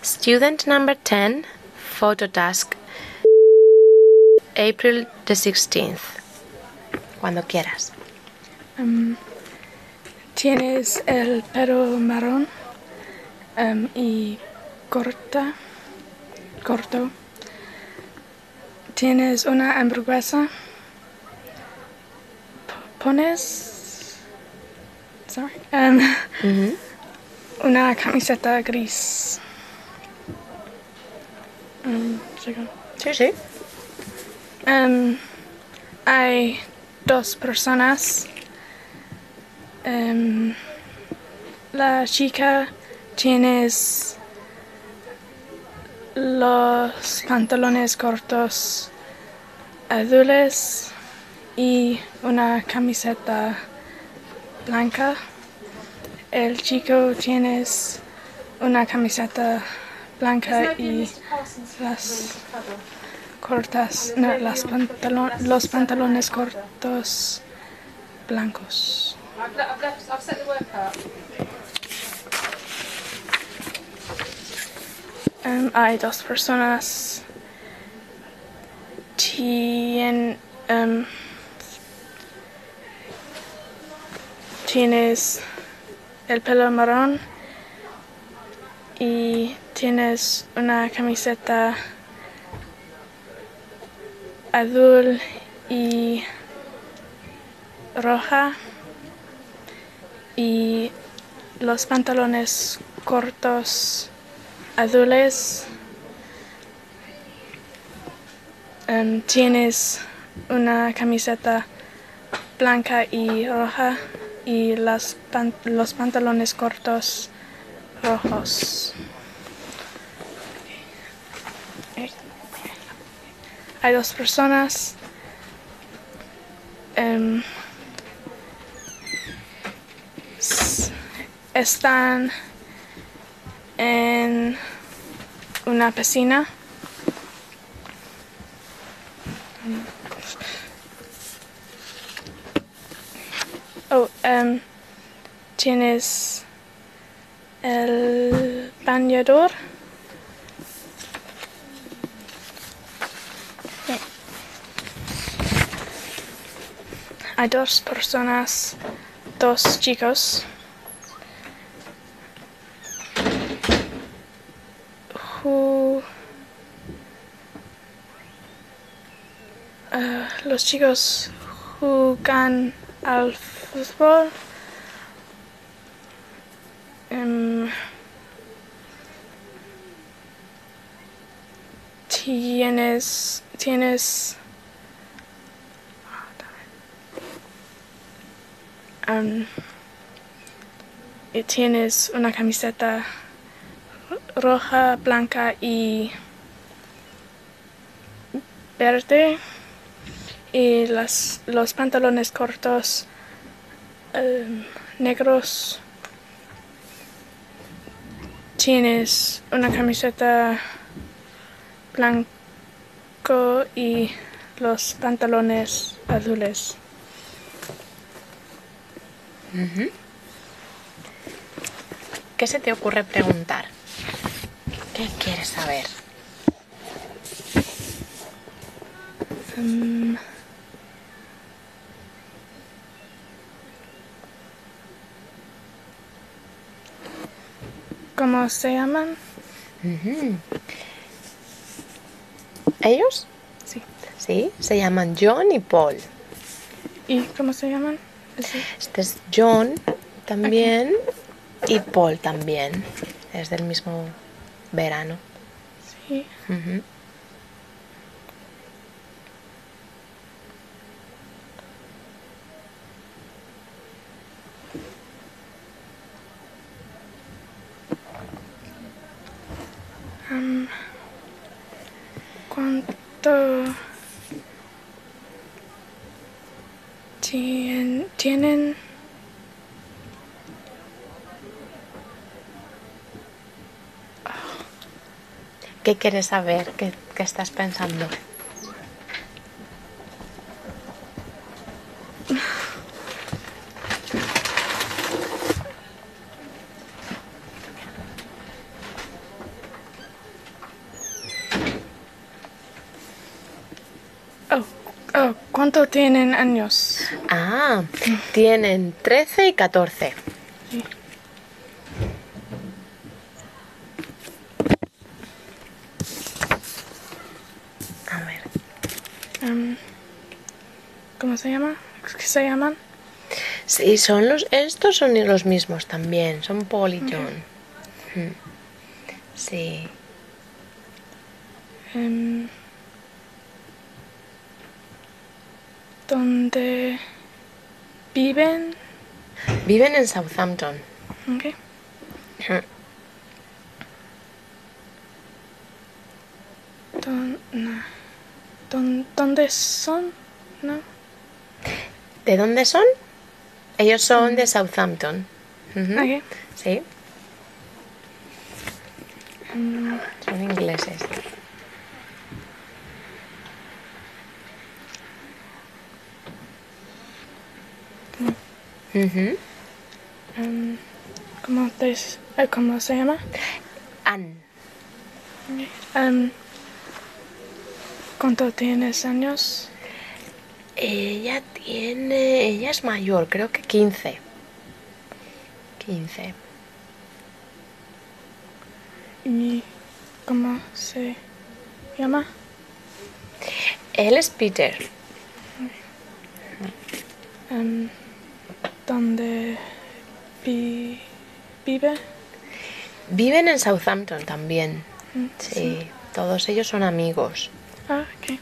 Student number 10, photo task, April the 16th. Cuando quieras. Tienes el pelo marrón y corto. Tienes una hamburguesa. Pones una camiseta gris. Sí. Hay dos personas. La chica tienes los pantalones cortos azules y una camiseta blanca. El chico tienes una camiseta blanca y los pantalones cortos blancos. I've set the workout. Hay dos personas. Tienes el pelo marrón y tienes una camiseta azul y roja y los pantalones cortos azules. Tienes una camiseta blanca y roja y los pantalones cortos rojos. Hay dos personas. Están en una piscina. Tienes el bañador. Hay dos personas, dos chicos. Los chicos juegan al fútbol. Tienes una camiseta roja, blanca y verde y los pantalones cortos negros. Tienes una camiseta blanco y los pantalones azules. ¿Qué se te ocurre preguntar? ¿Qué quieres saber? ¿Cómo se llaman? ¿Ellos? Sí. Sí, se llaman John y Paul. ¿Y cómo se llaman? Este es John también y Paul también. Es del mismo verano. Sí. ¿Cuánto tienen? ¿Qué quieres saber? ¿Qué estás pensando? Oh, ¿cuánto tienen años? Ah, tienen 13 y 14. Sí. A ver. ¿Cómo se llama? ¿Qué se llaman? Sí, estos son los mismos también, son Paul y John. Sí. ¿Dónde viven? Viven en Southampton. Okay. No. ¿Dónde son? No. ¿De dónde son? Ellos son de Southampton. Okay. Sí. Son ingleses. Ujú. ¿Cómo se llama? Anne. ¿Cuánto tienes años? Ella es mayor, creo que 15. 15. ¿Y cómo se llama? Él es Peter. ¿Dónde vive? Viven en Southampton también. Sí. Sí, todos ellos son amigos. Ah, ok.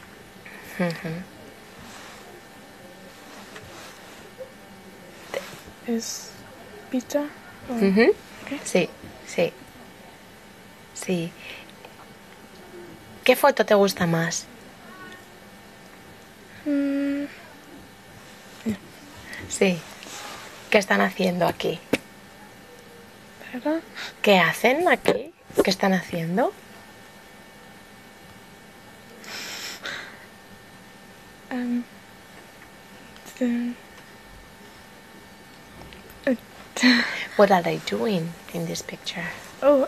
¿Es Peter? Ujú. Ok. Sí, sí. Sí. ¿Qué foto te gusta más? Sí. ¿Qué están haciendo aquí? ¿Verdad? ¿Qué hacen aquí? ¿Qué están haciendo? The- What are they doing in this picture? Oh,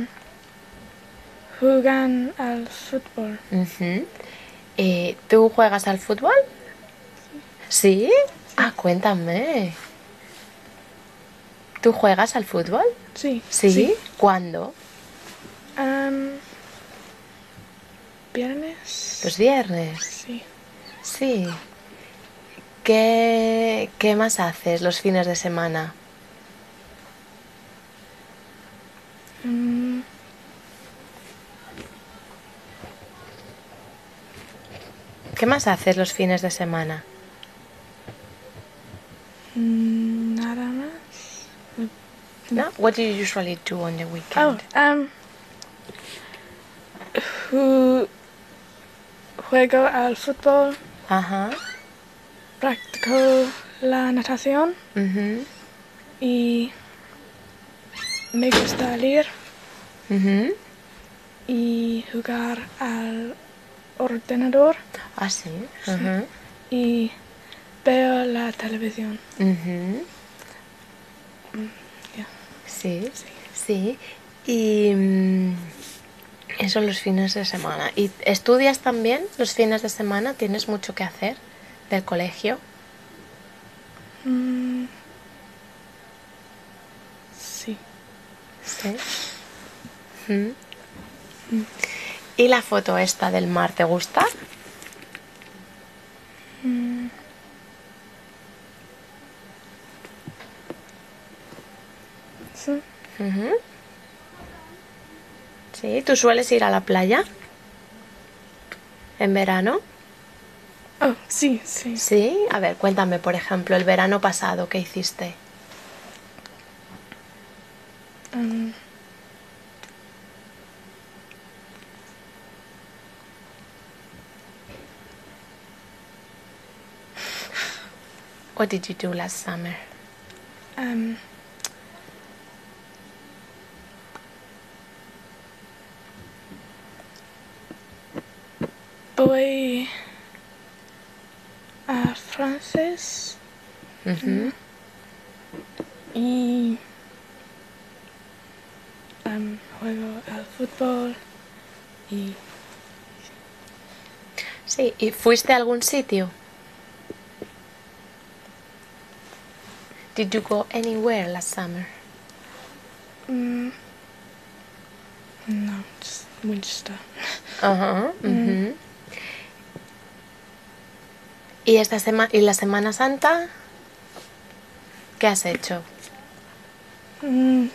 juegan al fútbol. Ujú. ¿Tú juegas al fútbol? ¿Sí? Ah, cuéntame. ¿Tú juegas al fútbol? Sí. ¿Sí? Sí. ¿Cuándo? ¿Viernes? Los viernes. Sí. Sí. ¿Qué más haces los fines de semana? ¿Qué más haces los fines de semana? Nada más. No? What do you usually do on the Oh, weekend? juego al fútbol, Ajá. practico la natación Mhm. y me gusta leer Mhm. y jugar al ordenador Ah, sí. Ajá. y veo la televisión. Mhm. Ya. Sí, sí. Y eso los fines de semana. ¿Y estudias también los fines de semana? ¿Tienes mucho que hacer del colegio? Sí. Sí. ¿Y la foto esta del mar te gusta? Sí. Sí. ¿Tú sueles ir a la playa en verano? Oh, sí, sí. Sí. A ver, cuéntame, por ejemplo, el verano pasado, ¿qué hiciste? What did you do last summer? Voy a francés y juego al fútbol y Sí, ¿y fuiste a algún sitio? Did you go anywhere last summer? No, just Winchester. Ajá. Ujú. ¿Y y la Semana Santa? ¿Qué has hecho? No,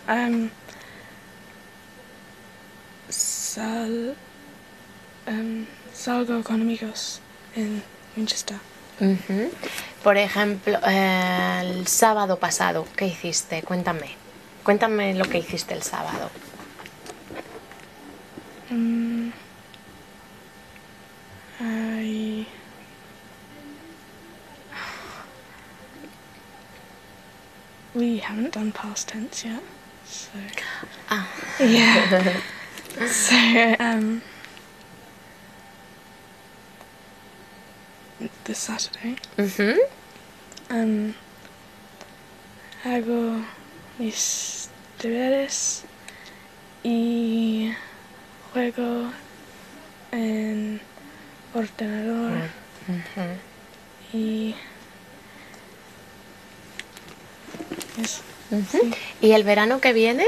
sal, salgo con amigos en Winchester. Ujú. Por ejemplo, el sábado pasado, ¿qué hiciste? Cuéntame. Cuéntame lo que hiciste el sábado. I We haven't done past tense yet, so Ah. yeah. So this Saturday, Ujú. hago mis deberes y juego en ordenador y eso. Ujú. ¿Y el verano que viene?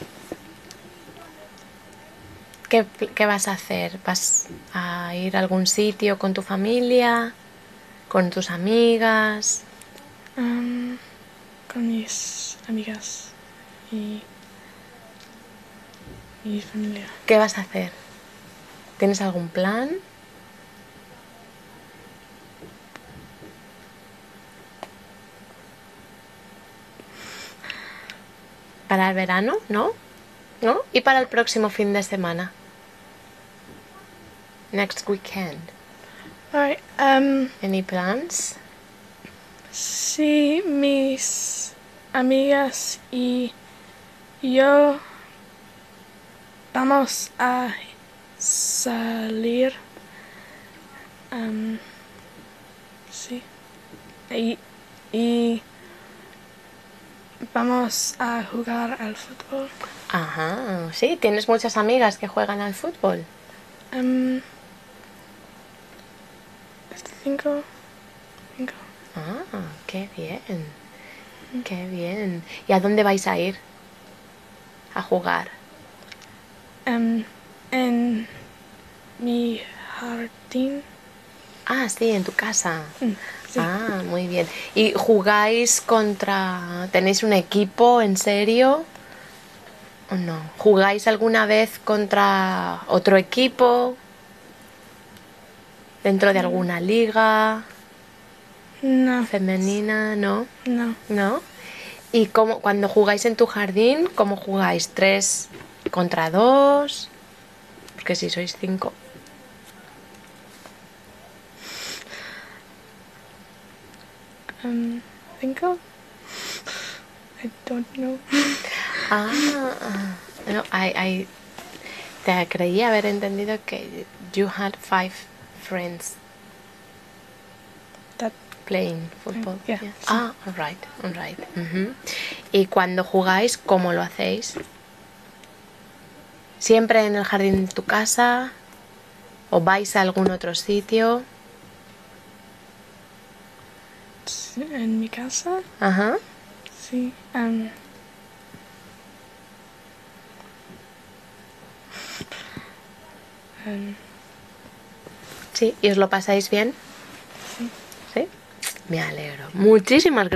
¿Qué vas a hacer? ¿Vas a ir a algún sitio con tu familia? ¿Con tus amigas? Con mis amigas y mi familia. ¿Qué vas a hacer? ¿Tienes algún plan? ¿Para el verano? ¿No? ¿No? ¿Y para el próximo fin de semana? Next weekend. Alright, Any plans? sí, mis amigas y yo vamos a salir. Sí. Y vamos a jugar al fútbol. Ajá, sí, tienes muchas amigas que juegan al fútbol. Cinco. Ah, qué bien. Qué bien. ¿Y a dónde vais a ir? A jugar. En mi jardín. Ah, sí, en tu casa. Sí. Ah, muy bien. ¿Y jugáis contra... ¿Tenéis un equipo en serio? ¿O no? ¿Jugáis alguna vez contra otro equipo? ¿Dentro de alguna liga No, femenina? ¿No? no. ¿No? ¿Y cuando jugáis en tu jardín, cómo jugáis? ¿3 contra 2? Porque si sois 5. Cinco. I don't know. Ah, no, te creí haber entendido que you had 5 friends That playing football. Yeah. Ah, all right. Ujú. ¿Y cuando jugáis, cómo lo hacéis? ¿Siempre en el jardín de tu casa? ¿O vais a algún otro sitio? En mi casa. Ajá. Sí. Sí, ¿y os lo pasáis bien? Sí. ¿Sí? Me alegro. Muchísimas gracias.